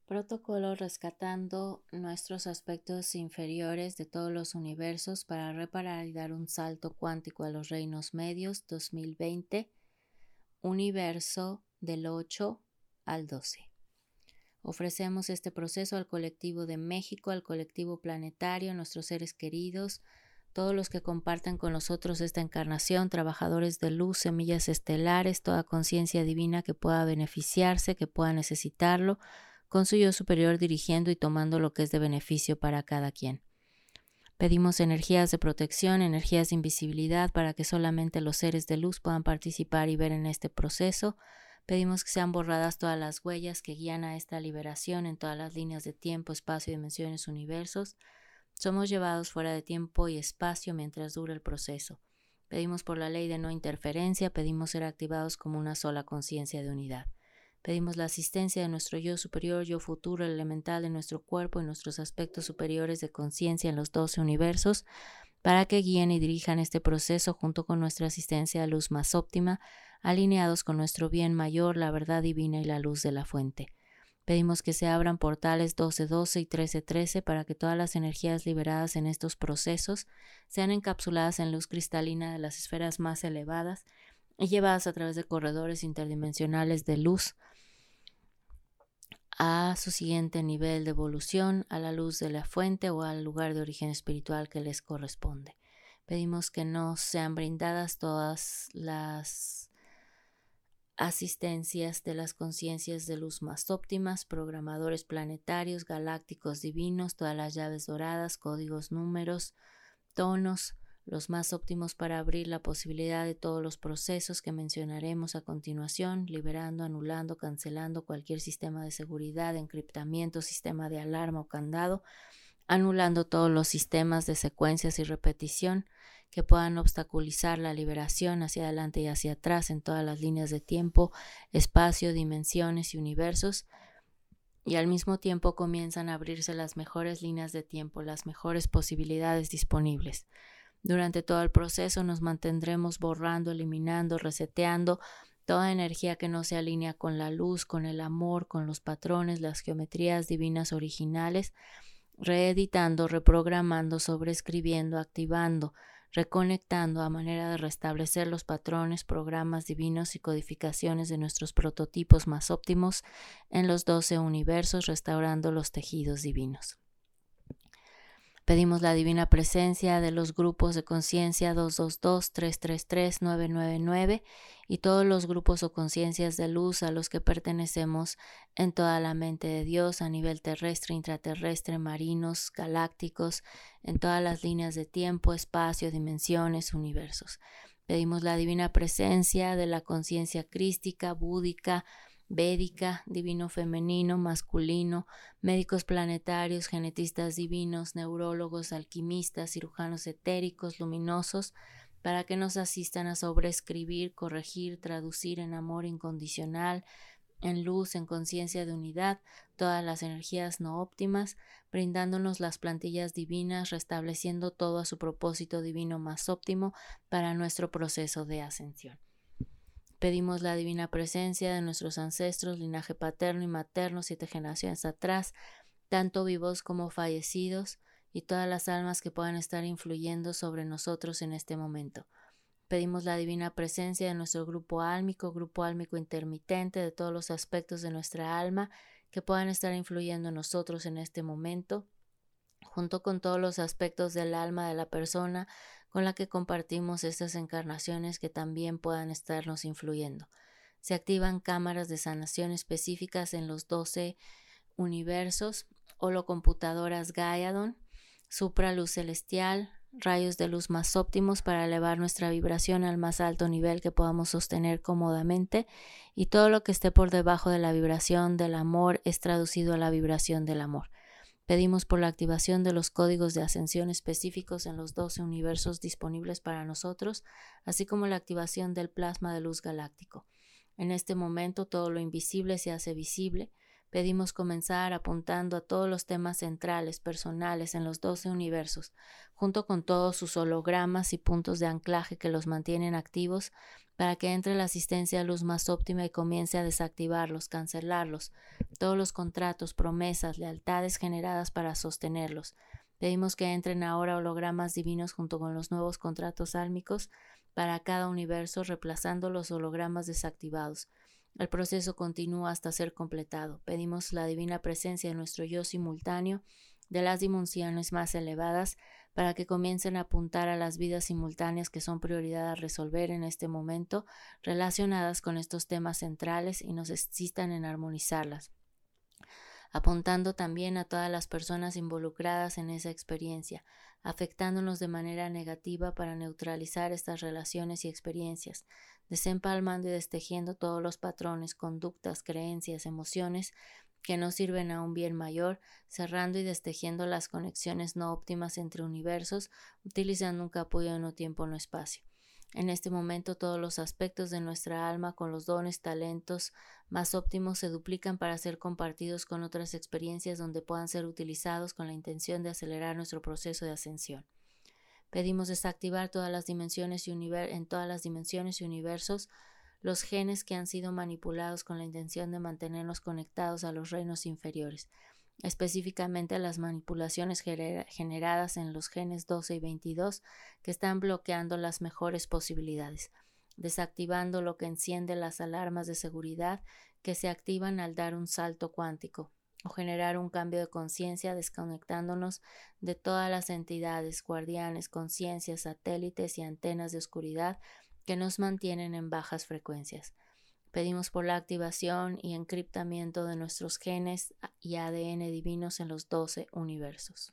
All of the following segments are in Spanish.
Protocolo rescatando nuestros aspectos inferiores de todos los universos para reparar y dar un salto cuántico a los reinos medios 2020, universo del 8 al 12. Ofrecemos este proceso al colectivo de México, al colectivo planetario, nuestros seres queridos, todos los que compartan con nosotros esta encarnación, trabajadores de luz, semillas estelares, toda conciencia divina que pueda beneficiarse, que pueda necesitarlo, con su yo superior dirigiendo y tomando lo que es de beneficio para cada quien. Pedimos energías de protección, energías de invisibilidad para que solamente los seres de luz puedan participar y ver en este proceso. Pedimos que sean borradas todas las huellas que guían a esta liberación en todas las líneas de tiempo, espacio, dimensiones, universos. Somos llevados fuera de tiempo y espacio mientras dura el proceso. Pedimos por la ley de no interferencia, pedimos ser activados como una sola conciencia de unidad. Pedimos la asistencia de nuestro yo superior, yo futuro, el elemental de nuestro cuerpo y nuestros aspectos superiores de conciencia en los 12 universos para que guíen y dirijan este proceso junto con nuestra asistencia de luz más óptima, alineados con nuestro bien mayor, la verdad divina y la luz de la fuente. Pedimos que se abran portales 12-12 y 13-13 para que todas las energías liberadas en estos procesos sean encapsuladas en luz cristalina de las esferas más elevadas y llevadas a través de corredores interdimensionales de luz a su siguiente nivel de evolución, a la luz de la fuente o al lugar de origen espiritual que les corresponde. Pedimos que nos sean brindadas todas las asistencias de las conciencias de luz más óptimas, programadores planetarios, galácticos divinos, todas las llaves doradas, códigos, números, tonos, los más óptimos para abrir la posibilidad de todos los procesos que mencionaremos a continuación, liberando, anulando, cancelando cualquier sistema de seguridad, encriptamiento, sistema de alarma o candado, anulando todos los sistemas de secuencias y repetición que puedan obstaculizar la liberación hacia adelante y hacia atrás en todas las líneas de tiempo, espacio, dimensiones y universos, y al mismo tiempo comienzan a abrirse las mejores líneas de tiempo, las mejores posibilidades disponibles. Durante todo el proceso nos mantendremos borrando, eliminando, reseteando toda energía que no se alinea con la luz, con el amor, con los patrones, las geometrías divinas originales, reeditando, reprogramando, sobreescribiendo, activando, reconectando a manera de restablecer los patrones, programas divinos y codificaciones de nuestros prototipos más óptimos en los 12 universos, restaurando los tejidos divinos. Pedimos la divina presencia de los grupos de conciencia 222, 333, 999 y todos los grupos o conciencias de luz a los que pertenecemos en toda la mente de Dios a nivel terrestre, intraterrestre, marinos, galácticos, en todas las líneas de tiempo, espacio, dimensiones, universos. Pedimos la divina presencia de la conciencia crística, búdica, védica, divino femenino, masculino, médicos planetarios, genetistas divinos, neurólogos, alquimistas, cirujanos etéricos, luminosos, para que nos asistan a sobreescribir, corregir, traducir en amor incondicional, en luz, en conciencia de unidad, todas las energías no óptimas, brindándonos las plantillas divinas, restableciendo todo a su propósito divino más óptimo para nuestro proceso de ascensión. Pedimos la divina presencia de nuestros ancestros, linaje paterno y materno, 7 generaciones atrás, tanto vivos como fallecidos, y todas las almas que puedan estar influyendo sobre nosotros en este momento. Pedimos la divina presencia de nuestro grupo álmico intermitente, de todos los aspectos de nuestra alma que puedan estar influyendo en nosotros en este momento, junto con todos los aspectos del alma de la persona con la que compartimos estas encarnaciones que también puedan estarnos influyendo. Se activan cámaras de sanación específicas en los 12 universos, holocomputadoras Gaiadon, supraluz celestial, rayos de luz más óptimos para elevar nuestra vibración al más alto nivel que podamos sostener cómodamente, y todo lo que esté por debajo de la vibración del amor es traducido a la vibración del amor. Pedimos por la activación de los códigos de ascensión específicos en los 12 universos disponibles para nosotros, así como la activación del plasma de luz galáctico. En este momento todo lo invisible se hace visible. Pedimos comenzar apuntando a todos los temas centrales, personales en los 12 universos, junto con todos sus hologramas y puntos de anclaje que los mantienen activos para que entre la asistencia de luz más óptima y comience a desactivarlos, cancelarlos, todos los contratos, promesas, lealtades generadas para sostenerlos. Pedimos que entren ahora hologramas divinos junto con los nuevos contratos álmicos para cada universo, reemplazando los hologramas desactivados. El proceso continúa hasta ser completado. Pedimos la divina presencia de nuestro yo simultáneo de las dimensiones más elevadas para que comiencen a apuntar a las vidas simultáneas que son prioridad a resolver en este momento relacionadas con estos temas centrales y nos asistan en armonizarlas, apuntando también a todas las personas involucradas en esa experiencia, afectándonos de manera negativa para neutralizar estas relaciones y experiencias, desempalmando y destejiendo todos los patrones, conductas, creencias, emociones que no sirven a un bien mayor, cerrando y destejiendo las conexiones no óptimas entre universos, utilizando un capullo no tiempo no espacio. En este momento todos los aspectos de nuestra alma con los dones, talentos más óptimos se duplican para ser compartidos con otras experiencias donde puedan ser utilizados con la intención de acelerar nuestro proceso de ascensión. Pedimos desactivar todas las dimensiones en todas las dimensiones y universos los genes que han sido manipulados con la intención de mantenernos conectados a los reinos inferiores, específicamente las manipulaciones generadas en los genes 12 y 22 que están bloqueando las mejores posibilidades, desactivando lo que enciende las alarmas de seguridad que se activan al dar un salto cuántico o generar un cambio de conciencia, desconectándonos de todas las entidades, guardianes, conciencias, satélites y antenas de oscuridad que nos mantienen en bajas frecuencias. Pedimos por la activación y encriptamiento de nuestros genes y ADN divinos en los 12 universos.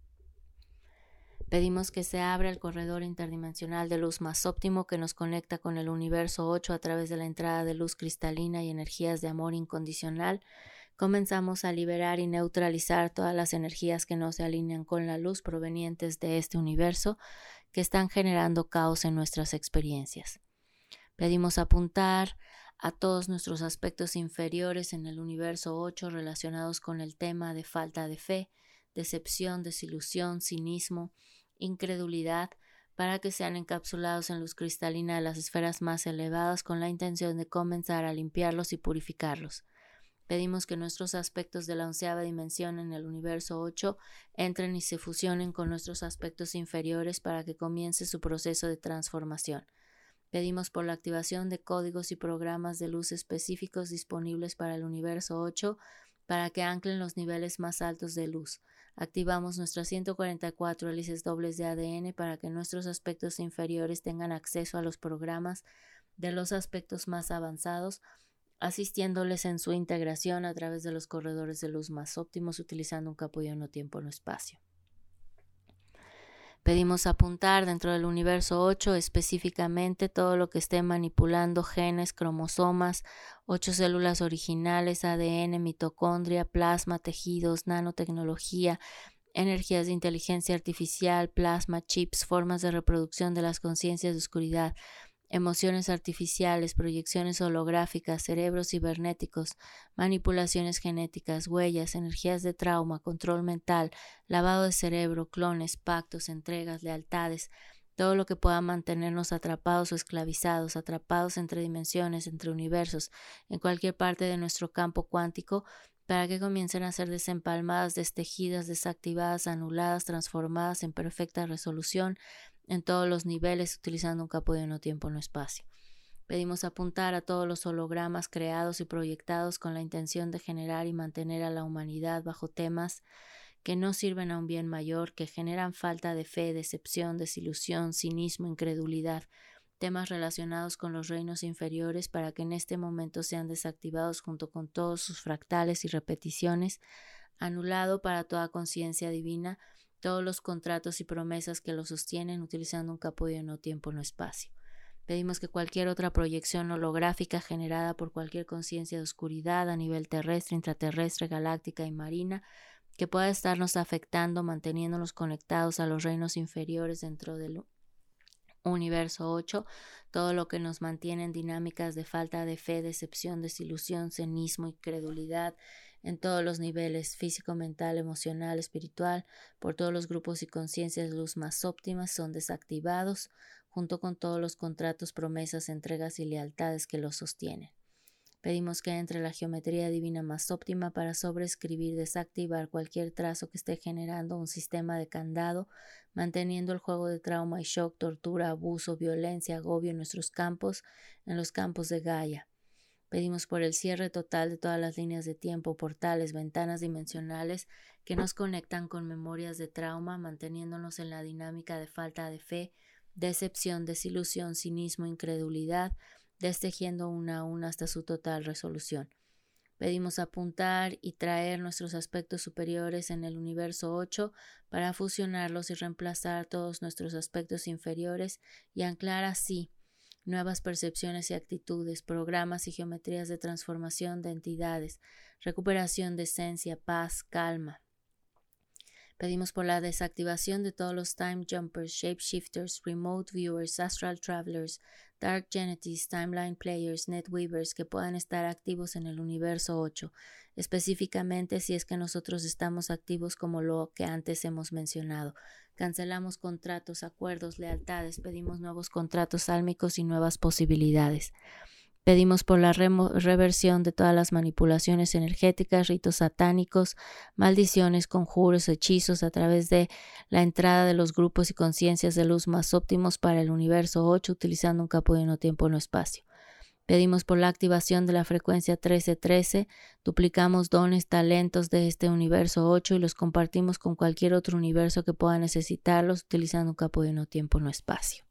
Pedimos que se abra el corredor interdimensional de luz más óptimo que nos conecta con el universo 8 a través de la entrada de luz cristalina y energías de amor incondicional. Comenzamos a liberar y neutralizar todas las energías que no se alinean con la luz provenientes de este universo que están generando caos en nuestras experiencias. Pedimos apuntar a todos nuestros aspectos inferiores en el universo 8 relacionados con el tema de falta de fe, decepción, desilusión, cinismo, incredulidad, para que sean encapsulados en luz cristalina de las esferas más elevadas con la intención de comenzar a limpiarlos y purificarlos. Pedimos que nuestros aspectos de la 11ª dimensión en el universo 8 entren y se fusionen con nuestros aspectos inferiores para que comience su proceso de transformación. Pedimos por la activación de códigos y programas de luz específicos disponibles para el universo 8 para que anclen los niveles más altos de luz. Activamos nuestras 144 hélices dobles de ADN para que nuestros aspectos inferiores tengan acceso a los programas de los aspectos más avanzados, asistiéndoles en su integración a través de los corredores de luz más óptimos utilizando un capullo no tiempo no espacio. Pedimos apuntar dentro del universo 8 específicamente todo lo que esté manipulando genes, cromosomas, 8 células originales, ADN, mitocondria, plasma, tejidos, nanotecnología, energías de inteligencia artificial, plasma, chips, formas de reproducción de las conciencias de oscuridad, emociones artificiales, proyecciones holográficas, cerebros cibernéticos, manipulaciones genéticas, huellas, energías de trauma, control mental, lavado de cerebro, clones, pactos, entregas, lealtades, todo lo que pueda mantenernos atrapados o esclavizados, atrapados entre dimensiones, entre universos, en cualquier parte de nuestro campo cuántico, para que comiencen a ser desempalmadas, destejidas, desactivadas, anuladas, transformadas en perfecta resolución, en todos los niveles, utilizando un capullo no tiempo no espacio. Pedimos apuntar a todos los hologramas creados y proyectados con la intención de generar y mantener a la humanidad bajo temas que no sirven a un bien mayor, que generan falta de fe, decepción, desilusión, cinismo, incredulidad, temas relacionados con los reinos inferiores para que en este momento sean desactivados junto con todos sus fractales y repeticiones, anulado para toda conciencia divina, todos los contratos y promesas que lo sostienen utilizando un capullo no tiempo no espacio. Pedimos que cualquier otra proyección holográfica generada por cualquier conciencia de oscuridad a nivel terrestre, intraterrestre, galáctica y marina que pueda estarnos afectando, manteniéndonos conectados a los reinos inferiores dentro del universo 8, todo lo que nos mantiene en dinámicas de falta de fe, decepción, desilusión, cinismo y credulidad, en todos los niveles, físico, mental, emocional, espiritual, por todos los grupos y conciencias de luz más óptimas, son desactivados, junto con todos los contratos, promesas, entregas y lealtades que los sostienen. Pedimos que entre la geometría divina más óptima para sobreescribir, desactivar cualquier trazo que esté generando un sistema de candado, manteniendo el juego de trauma y shock, tortura, abuso, violencia, agobio en nuestros campos, en los campos de Gaia. Pedimos por el cierre total de todas las líneas de tiempo, portales, ventanas dimensionales que nos conectan con memorias de trauma, manteniéndonos en la dinámica de falta de fe, decepción, desilusión, cinismo, incredulidad, destejiendo una a una hasta su total resolución. Pedimos apuntar y traer nuestros aspectos superiores en el universo 8 para fusionarlos y reemplazar todos nuestros aspectos inferiores y anclar así nuevas percepciones y actitudes, programas y geometrías de transformación de entidades, recuperación de esencia, paz, calma. Pedimos por la desactivación de todos los time jumpers, shapeshifters, remote viewers, astral travelers, dark genetics, timeline players, netweavers que puedan estar activos en el universo 8, específicamente si es que nosotros estamos activos como lo que antes hemos mencionado. Cancelamos contratos, acuerdos, lealtades, pedimos nuevos contratos álmicos y nuevas posibilidades. Pedimos por la reversión de todas las manipulaciones energéticas, ritos satánicos, maldiciones, conjuros, hechizos a través de la entrada de los grupos y conciencias de luz más óptimos para el universo 8 utilizando un campo de no tiempo no espacio. Pedimos por la activación de la frecuencia 1313, duplicamos dones, talentos de este universo 8 y los compartimos con cualquier otro universo que pueda necesitarlos utilizando un campo de no tiempo no espacio.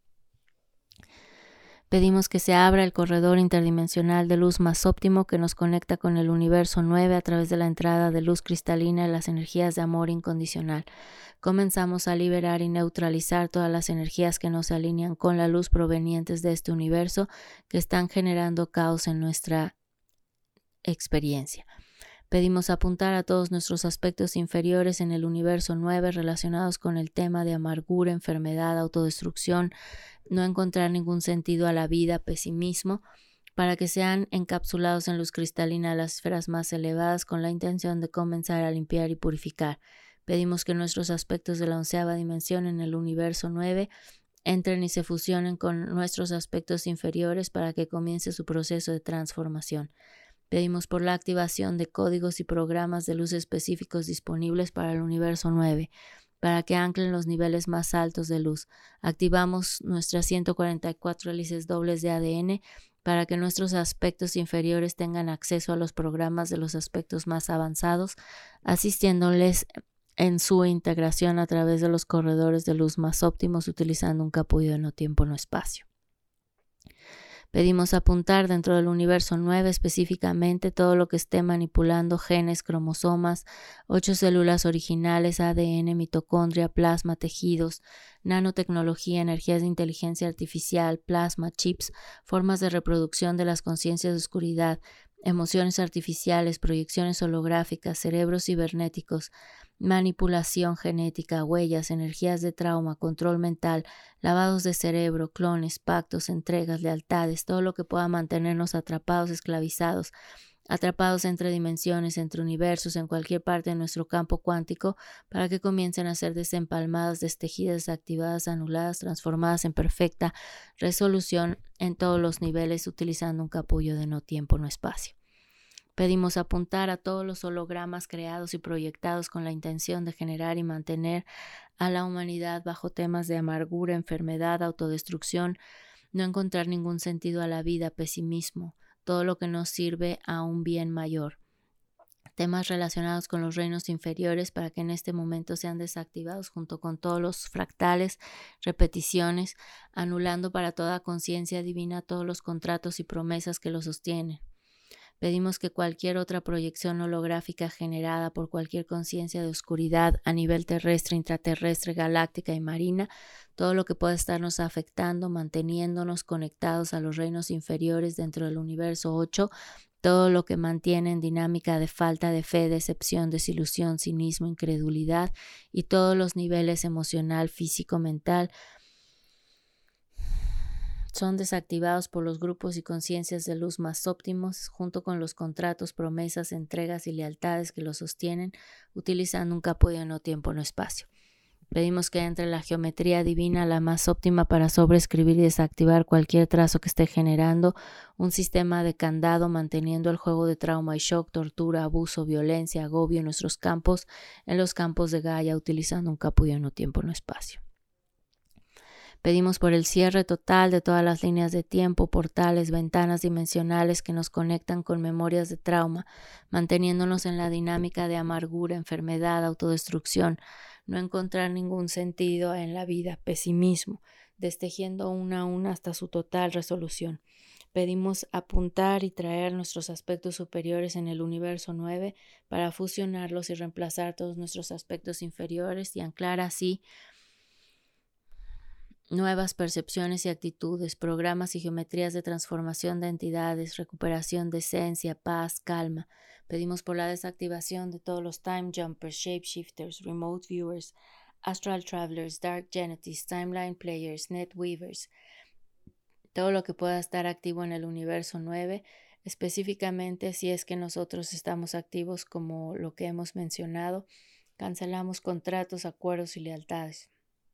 Pedimos que se abra el corredor interdimensional de luz más óptimo que nos conecta con el universo 9 a través de la entrada de luz cristalina y las energías de amor incondicional. Comenzamos a liberar y neutralizar todas las energías que no se alinean con la luz provenientes de este universo que están generando caos en nuestra experiencia. Pedimos apuntar a todos nuestros aspectos inferiores en el universo 9 relacionados con el tema de amargura, enfermedad, autodestrucción, no encontrar ningún sentido a la vida, pesimismo, para que sean encapsulados en luz cristalina a las esferas más elevadas con la intención de comenzar a limpiar y purificar. Pedimos que nuestros aspectos de la 11ª dimensión en el universo 9 entren y se fusionen con nuestros aspectos inferiores para que comience su proceso de transformación. Pedimos por la activación de códigos y programas de luz específicos disponibles para el universo 9, para que anclen los niveles más altos de luz. Activamos nuestras 144 hélices dobles de ADN para que nuestros aspectos inferiores tengan acceso a los programas de los aspectos más avanzados, asistiéndoles en su integración a través de los corredores de luz más óptimos utilizando un capullo de no tiempo no espacio. Pedimos apuntar dentro del universo 9 específicamente todo lo que esté manipulando genes, cromosomas, 8 células originales, ADN, mitocondria, plasma, tejidos, nanotecnología, energías de inteligencia artificial, plasma, chips, formas de reproducción de las conciencias de oscuridad, emociones artificiales, proyecciones holográficas, cerebros cibernéticos, manipulación genética, huellas, energías de trauma, control mental, lavados de cerebro, clones, pactos, entregas, lealtades, todo lo que pueda mantenernos atrapados, esclavizados, atrapados entre dimensiones, entre universos, en cualquier parte de nuestro campo cuántico, para que comiencen a ser desempalmadas, destejidas, desactivadas, anuladas, transformadas en perfecta resolución en todos los niveles, utilizando un capullo de no tiempo, no espacio. Pedimos apuntar a todos los hologramas creados y proyectados con la intención de generar y mantener a la humanidad bajo temas de amargura, enfermedad, autodestrucción, no encontrar ningún sentido a la vida, pesimismo, todo lo que nos sirve a un bien mayor. Temas relacionados con los reinos inferiores para que en este momento sean desactivados junto con todos los fractales, repeticiones, anulando para toda conciencia divina todos los contratos y promesas que los sostienen. Pedimos que cualquier otra proyección holográfica generada por cualquier conciencia de oscuridad a nivel terrestre, intraterrestre, galáctica y marina, todo lo que pueda estarnos afectando, manteniéndonos conectados a los reinos inferiores dentro del universo 8, todo lo que mantiene en dinámica de falta de fe, decepción, desilusión, cinismo, incredulidad y todos los niveles emocional, físico, mental, son desactivados por los grupos y conciencias de luz más óptimos, junto con los contratos, promesas, entregas y lealtades que los sostienen, utilizando un capullo de no tiempo, no espacio. Pedimos que entre la geometría divina la más óptima para sobreescribir y desactivar cualquier trazo que esté generando un sistema de candado, manteniendo el juego de trauma y shock, tortura, abuso, violencia, agobio en nuestros campos, en los campos de Gaia, utilizando un capullo no tiempo, no espacio. Pedimos por el cierre total de todas las líneas de tiempo, portales, ventanas dimensionales que nos conectan con memorias de trauma, manteniéndonos en la dinámica de amargura, enfermedad, autodestrucción, no encontrar ningún sentido en la vida, pesimismo, destejiendo una a una hasta su total resolución. Pedimos apuntar y traer nuestros aspectos superiores en el universo 9 para fusionarlos y reemplazar todos nuestros aspectos inferiores y anclar así nuevas percepciones y actitudes, programas y geometrías de transformación de entidades, recuperación de esencia, paz, calma. Pedimos por la desactivación de todos los time jumpers, shapeshifters, remote viewers, astral travelers, dark genetics, timeline players, net weavers, todo lo que pueda estar activo en el universo 9, específicamente si es que nosotros estamos activos como lo que hemos mencionado, cancelamos contratos, acuerdos y lealtades.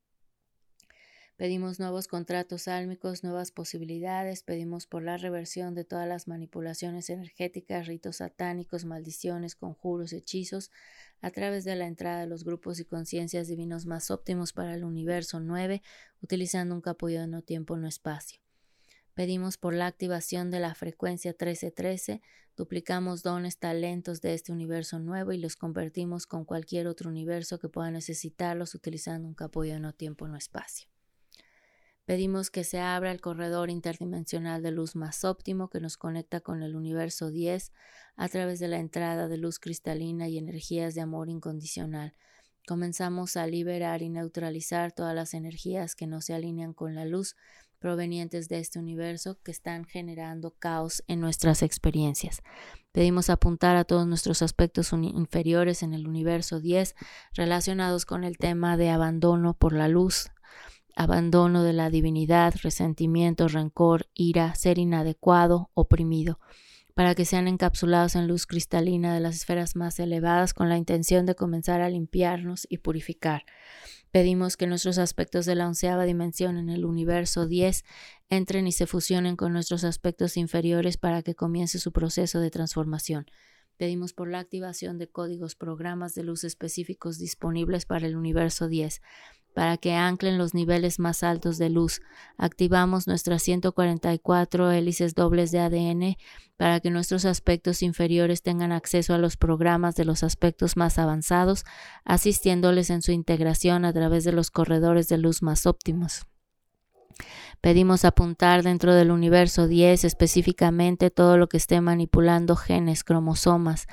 Pedimos nuevos contratos álmicos, nuevas posibilidades, pedimos por la reversión de todas las manipulaciones energéticas, ritos satánicos, maldiciones, conjuros, hechizos, a través de la entrada de los grupos y conciencias divinos más óptimos para el universo 9, utilizando un capullo de no tiempo, no espacio. Pedimos por la activación de la frecuencia 1313, duplicamos dones, talentos de este universo nuevo y los convertimos con cualquier otro universo que pueda necesitarlos utilizando un capullo de no tiempo, no espacio. Pedimos que se abra el corredor interdimensional de luz más óptimo que nos conecta con el universo 10 a través de la entrada de luz cristalina y energías de amor incondicional. Comenzamos a liberar y neutralizar todas las energías que no se alinean con la luz provenientes de este universo que están generando caos en nuestras experiencias. Pedimos apuntar a todos nuestros aspectos inferiores en el universo 10 relacionados con el tema de abandono por la luz, abandono de la divinidad, resentimiento, rencor, ira, ser inadecuado, oprimido, para que sean encapsulados en luz cristalina de las esferas más elevadas con la intención de comenzar a limpiarnos y purificar. Pedimos que nuestros aspectos de la 11ª dimensión en el universo 10 entren y se fusionen con nuestros aspectos inferiores para que comience su proceso de transformación. Pedimos por la activación de códigos, programas de luz específicos disponibles para el universo 10, para que anclen los niveles más altos de luz. Activamos nuestras 144 hélices dobles de ADN para que nuestros aspectos inferiores tengan acceso a los programas de los aspectos más avanzados, asistiéndoles en su integración a través de los corredores de luz más óptimos. Pedimos apuntar dentro del universo 10 específicamente todo lo que esté manipulando genes, cromosomas,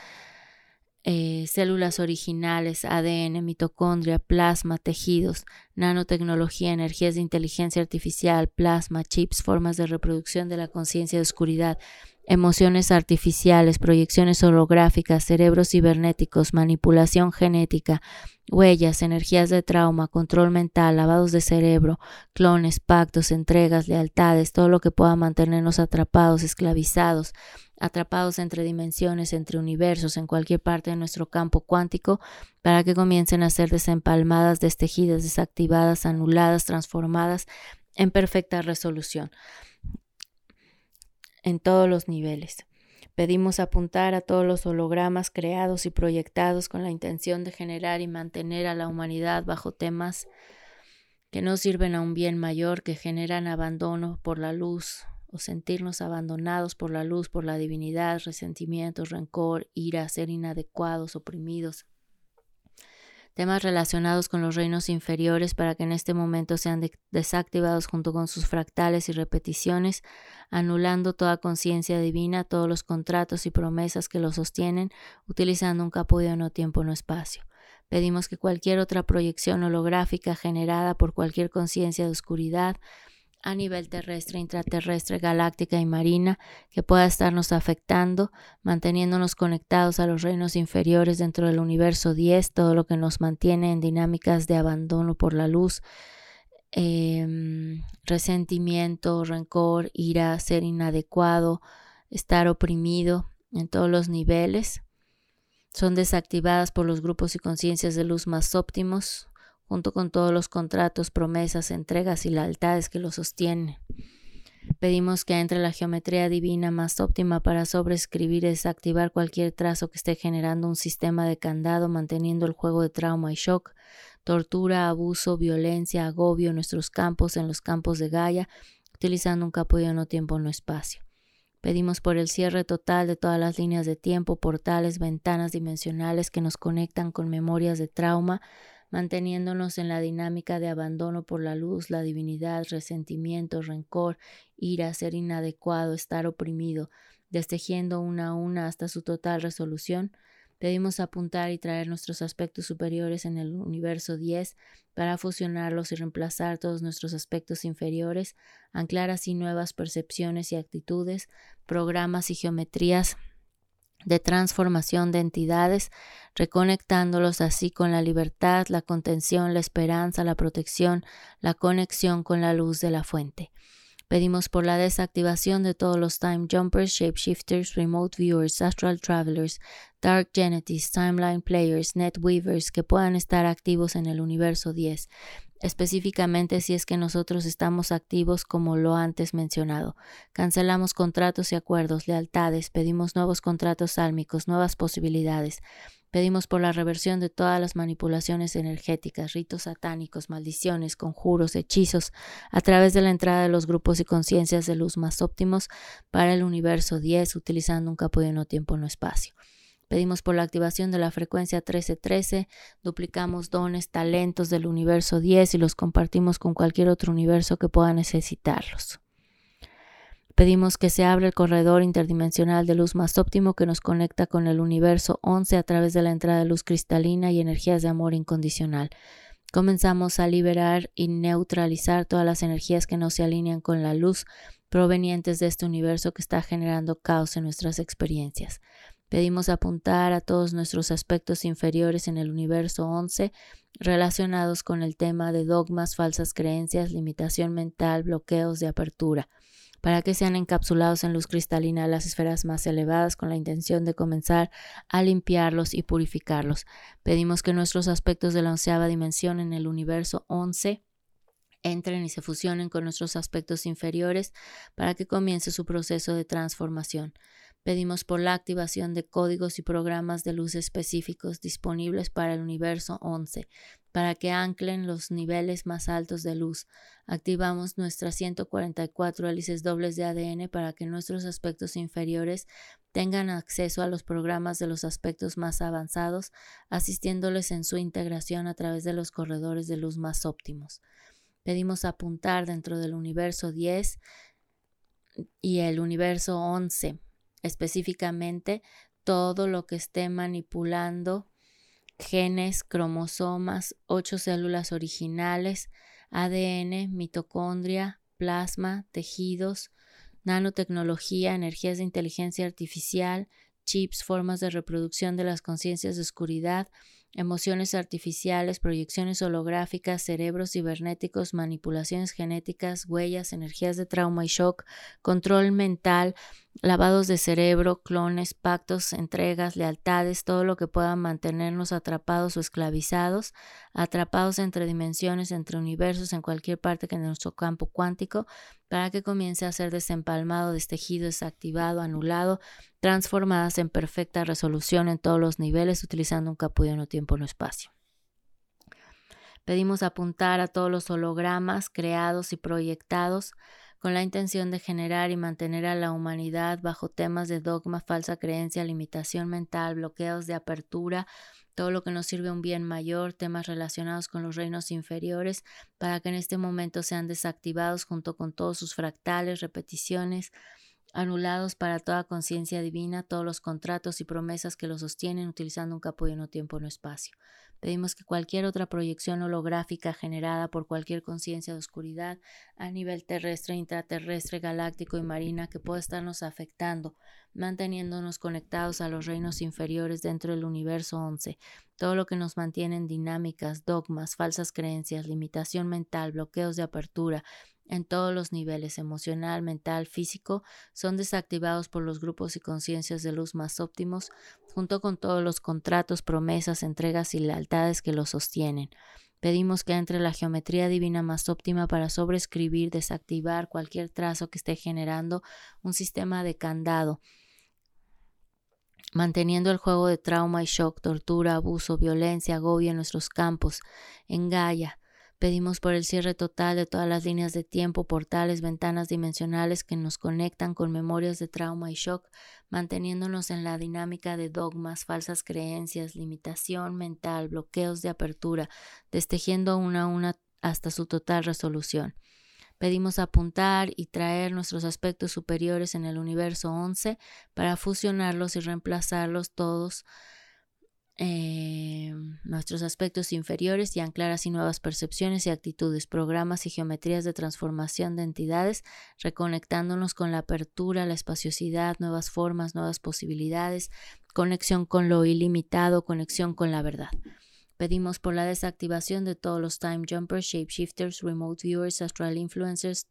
células originales, ADN, mitocondria, plasma, tejidos, nanotecnología, energías de inteligencia artificial, plasma, chips, formas de reproducción de la conciencia de oscuridad, emociones artificiales, proyecciones holográficas, cerebros cibernéticos, manipulación genética, huellas, energías de trauma, control mental, lavados de cerebro, clones, pactos, entregas, lealtades, todo lo que pueda mantenernos atrapados, esclavizados, atrapados entre dimensiones, entre universos, en cualquier parte de nuestro campo cuántico, para que comiencen a ser desempalmadas, destejidas, desactivadas, anuladas, transformadas en perfecta resolución en todos los niveles. Pedimos apuntar a todos los hologramas creados y proyectados con la intención de generar y mantener a la humanidad bajo temas que no sirven a un bien mayor, que generan abandono por la luz o sentirnos abandonados por la luz, por la divinidad, resentimientos, rencor, ira, ser inadecuados, oprimidos. Temas relacionados con los reinos inferiores para que en este momento sean desactivados junto con sus fractales y repeticiones, anulando toda conciencia divina, todos los contratos y promesas que lo sostienen, utilizando un capullo no tiempo, no espacio. Pedimos que cualquier otra proyección holográfica generada por cualquier conciencia de oscuridad, a nivel terrestre, intraterrestre, galáctica y marina, que pueda estarnos afectando, manteniéndonos conectados a los reinos inferiores dentro del universo 10, todo lo que nos mantiene en dinámicas de abandono por la luz, resentimiento, rencor, ira, ser inadecuado, estar oprimido en todos los niveles, son desactivadas por los grupos y conciencias de luz más óptimos, junto con todos los contratos, promesas, entregas y lealtades que lo sostienen. Pedimos que entre la geometría divina más óptima para sobreescribir y desactivar cualquier trazo que esté generando un sistema de candado, manteniendo el juego de trauma y shock, tortura, abuso, violencia, agobio en nuestros campos, en los campos de Gaia, utilizando un capullo no tiempo, no espacio. Pedimos por el cierre total de todas las líneas de tiempo, portales, ventanas dimensionales que nos conectan con memorias de trauma, manteniéndonos en la dinámica de abandono por la luz, la divinidad, resentimiento, rencor, ira, ser inadecuado, estar oprimido, destejiendo una a una hasta su total resolución. Pedimos apuntar y traer nuestros aspectos superiores en el universo 10 para fusionarlos y reemplazar todos nuestros aspectos inferiores, anclar así nuevas percepciones y actitudes, programas y geometrías de transformación de entidades, reconectándolos así con la libertad, la contención, la esperanza, la protección, la conexión con la luz de la fuente. Pedimos por la desactivación de todos los time jumpers, shapeshifters, remote viewers, astral travelers, dark genetics, timeline players, net weavers que puedan estar activos en el universo 10, específicamente si es que nosotros estamos activos como lo antes mencionado. Cancelamos contratos y acuerdos, lealtades, pedimos nuevos contratos sálmicos, nuevas posibilidades. Pedimos por la reversión de todas las manipulaciones energéticas, ritos satánicos, maldiciones, conjuros, hechizos, a través de la entrada de los grupos y conciencias de luz más óptimos para el universo 10, utilizando un capullo no tiempo, no espacio. Pedimos por la activación de la frecuencia 1313, duplicamos dones, talentos del universo 10 y los compartimos con cualquier otro universo que pueda necesitarlos. Pedimos que se abra el corredor interdimensional de luz más óptimo que nos conecta con el universo 11 a través de la entrada de luz cristalina y energías de amor incondicional. Comenzamos a liberar y neutralizar todas las energías que no se alinean con la luz provenientes de este universo que está generando caos en nuestras experiencias. Pedimos apuntar a todos nuestros aspectos inferiores en el universo 11 relacionados con el tema de dogmas, falsas creencias, limitación mental, bloqueos de apertura, para que sean encapsulados en luz cristalina a las esferas más elevadas con la intención de comenzar a limpiarlos y purificarlos. Pedimos que nuestros aspectos de la 11ª dimensión en el universo 11 entren y se fusionen con nuestros aspectos inferiores para que comience su proceso de transformación. Pedimos por la activación de códigos y programas de luz específicos disponibles para el universo 11, para que anclen los niveles más altos de luz. Activamos nuestras 144 hélices dobles de ADN para que nuestros aspectos inferiores tengan acceso a los programas de los aspectos más avanzados, asistiéndoles en su integración a través de los corredores de luz más óptimos. Pedimos apuntar dentro del universo 10 y el universo 11, específicamente todo lo que esté manipulando genes, cromosomas, 8 células originales, ADN, mitocondria, plasma, tejidos, nanotecnología, energías de inteligencia artificial, chips, formas de reproducción de las conciencias de oscuridad, emociones artificiales, proyecciones holográficas, cerebros cibernéticos, manipulaciones genéticas, huellas, energías de trauma y shock, control mental, lavados de cerebro, clones, pactos, entregas, lealtades, todo lo que pueda mantenernos atrapados o esclavizados, atrapados entre dimensiones, entre universos, en cualquier parte de nuestro campo cuántico, para que comience a ser desempalmado, destejido, desactivado, anulado, transformadas en perfecta resolución en todos los niveles, utilizando un capullo no tiempo, no espacio. Pedimos apuntar a todos los hologramas creados y proyectados con la intención de generar y mantener a la humanidad bajo temas de dogma, falsa creencia, limitación mental, bloqueos de apertura, todo lo que nos sirve a un bien mayor, temas relacionados con los reinos inferiores, para que en este momento sean desactivados junto con todos sus fractales, repeticiones, anulados para toda conciencia divina, todos los contratos y promesas que los sostienen, utilizando un capullo no tiempo, no espacio. Pedimos que cualquier otra proyección holográfica generada por cualquier conciencia de oscuridad a nivel terrestre, intraterrestre, galáctico y marina que pueda estarnos afectando, manteniéndonos conectados a los reinos inferiores dentro del universo 11, todo lo que nos mantiene en dinámicas, dogmas, falsas creencias, limitación mental, bloqueos de apertura, en todos los niveles, emocional, mental, físico, son desactivados por los grupos y conciencias de luz más óptimos, junto con todos los contratos, promesas, entregas y lealtades que los sostienen. Pedimos que entre la geometría divina más óptima para sobreescribir, desactivar cualquier trazo que esté generando un sistema de candado, manteniendo el juego de trauma y shock, tortura, abuso, violencia, agobio en nuestros campos, en Gaia. Pedimos por el cierre total de todas las líneas de tiempo, portales, ventanas dimensionales que nos conectan con memorias de trauma y shock, manteniéndonos en la dinámica de dogmas, falsas creencias, limitación mental, bloqueos de apertura, destejiendo una a una hasta su total resolución. Pedimos apuntar y traer nuestros aspectos superiores en el universo 11 para fusionarlos y reemplazarlos todos, nuestros aspectos inferiores, y anclar así nuevas percepciones y actitudes, programas y geometrías de transformación de entidades, reconectándonos con la apertura, la espaciosidad, nuevas formas, nuevas posibilidades, conexión con lo ilimitado, conexión con la verdad. Pedimos por la desactivación de todos los time jumpers, shapeshifters, remote viewers, astral influencers,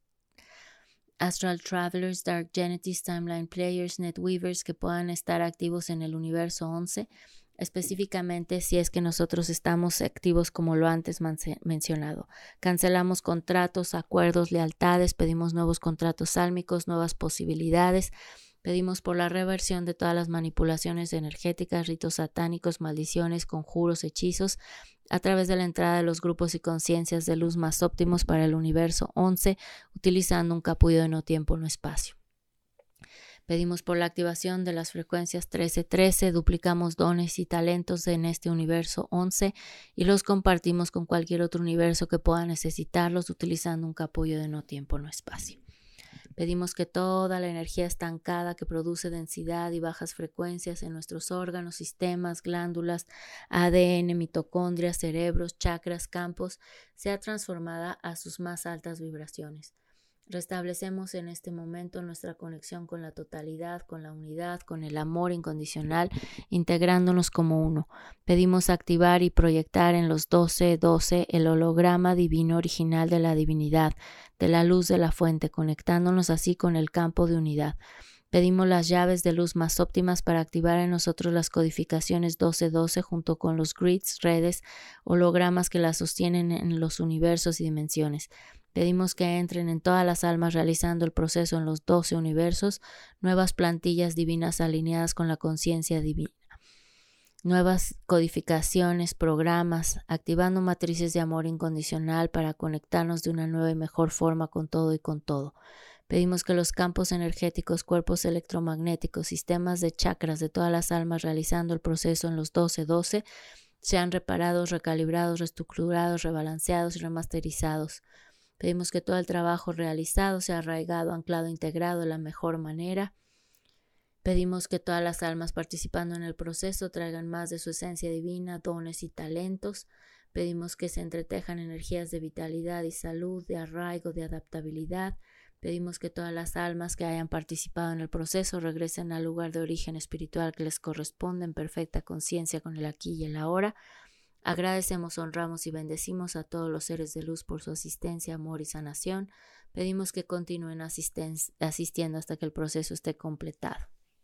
astral travelers, dark genetics, timeline players, netweavers que puedan estar activos en el universo 11, específicamente si es que nosotros estamos activos como lo antes mencionado. Cancelamos contratos, acuerdos, lealtades, pedimos nuevos contratos sálmicos, nuevas posibilidades. Pedimos por la reversión de todas las manipulaciones energéticas, ritos satánicos, maldiciones, conjuros, hechizos, a través de la entrada de los grupos y conciencias de luz más óptimos para el universo 11, utilizando un capullo de no tiempo, no espacio. Pedimos por la activación de las frecuencias 1313, duplicamos dones y talentos en este universo 11 y los compartimos con cualquier otro universo que pueda necesitarlos, utilizando un capullo de no tiempo, no espacio. Pedimos que toda la energía estancada que produce densidad y bajas frecuencias en nuestros órganos, sistemas, glándulas, ADN, mitocondrias, cerebros, chakras, campos, sea transformada a sus más altas vibraciones. Restablecemos en este momento nuestra conexión con la totalidad, con la unidad, con el amor incondicional, integrándonos como uno. Pedimos activar y proyectar en los 12:12 el holograma divino original de la divinidad, de la luz de la fuente, conectándonos así con el campo de unidad. Pedimos las llaves de luz más óptimas para activar en nosotros las codificaciones 12:12 junto con los grids, redes, hologramas que las sostienen en los universos y dimensiones. Pedimos que entren en todas las almas realizando el proceso en los 12 universos, nuevas plantillas divinas alineadas con la conciencia divina. Nuevas codificaciones, programas, activando matrices de amor incondicional para conectarnos de una nueva y mejor forma con todo y con todo. Pedimos que los campos energéticos, cuerpos electromagnéticos, sistemas de chakras de todas las almas realizando el proceso en los 12:12 sean reparados, recalibrados, reestructurados, rebalanceados y remasterizados. Pedimos que todo el trabajo realizado sea arraigado, anclado, integrado de la mejor manera. Pedimos que todas las almas participando en el proceso traigan más de su esencia divina, dones y talentos. Pedimos que se entretejan energías de vitalidad y salud, de arraigo, de adaptabilidad. Pedimos que todas las almas que hayan participado en el proceso regresen al lugar de origen espiritual que les corresponde en perfecta conciencia con el aquí y el ahora. Agradecemos, honramos y bendecimos a todos los seres de luz por su asistencia, amor y sanación. Pedimos que continúen asistiendo hasta que el proceso esté completado.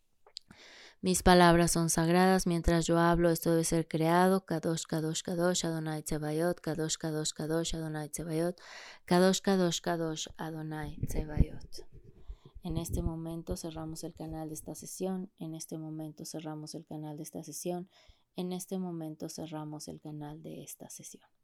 Mis palabras son sagradas, mientras yo hablo esto debe ser creado. Kadosh, Kadosh, Kadosh, Adonai Tsebayot, Kadosh, Kadosh, Kadosh, Adonai Tsebayot, Kadosh, Kadosh, Kadosh, Adonai Tsebayot. En este momento cerramos el canal de esta sesión, en este momento cerramos el canal de esta sesión, en este momento cerramos el canal de esta sesión.